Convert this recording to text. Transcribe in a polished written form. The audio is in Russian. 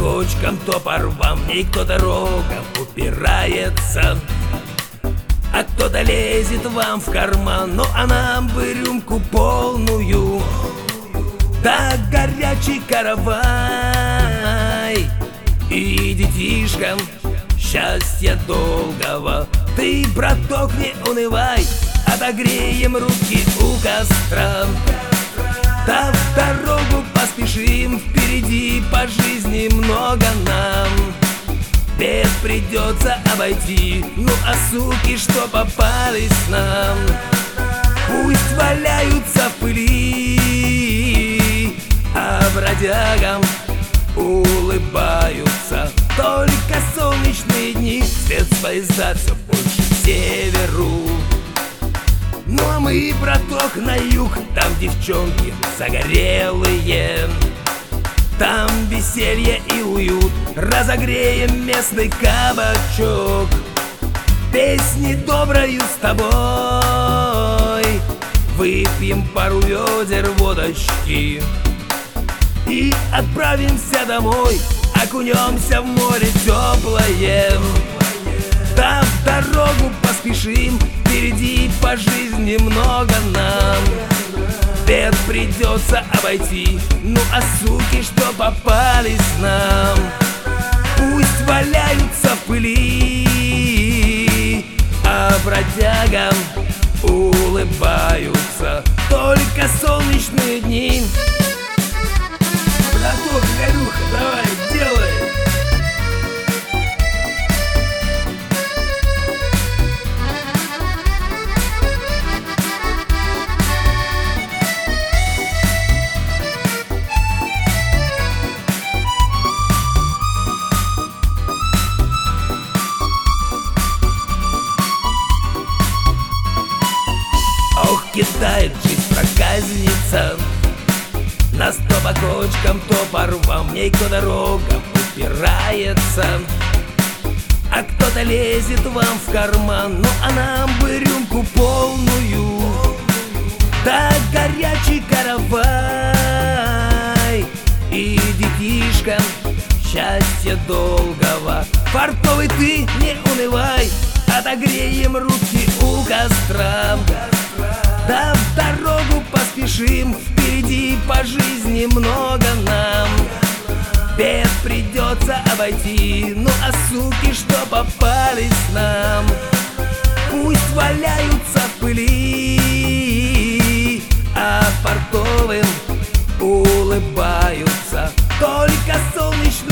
кочкам, то по рвам, в ней кто дорогам упирается, а кто-то лезет вам в карман. Ну а нам бы рюмку полную, да горячий каравай. И детишкам счастья долгого. Ты, браток, не унывай, отогреем руки у костра. Да в дорогу поспешим, впереди по жизни много нам. Бед придется обойти, ну а суки, что попались нам, пусть валяются в пыли, а бродягам улыбаются только солнечные дни. Свет с поезда все больше к северу. Ну а мы, браток, на юг, там девчонки загорелые, там веселье и уют, разогреем местный кабачок песни доброю с тобой. Выпьем пару ведер водочки и отправимся домой, окунемся в море теплое. Да в дорогу поспешим, впереди по жизни много нам. Бед придется обойти, ну а суки, что попались нам, пусть валяются в пыли, а бродягам улыбаются только солнечные дни. Браток, горюха, давай, делай! Ох, кидает жизнь проказница, нас то по кочкам, то по рвам, в ней кто дорогам упирается, а кто-то лезет вам в карман. Ну а нам бы рюмку полную, да горячий каравай. И детишкам счастья долгого. Фартовый ты, не унывай, отогреем руки у костра. Да в дорогу поспешим, впереди по жизни много нам. Бед придется обойти, ну а суки, что попались нам, пусть валяются в пыли, а портовым улыбаются только солнечные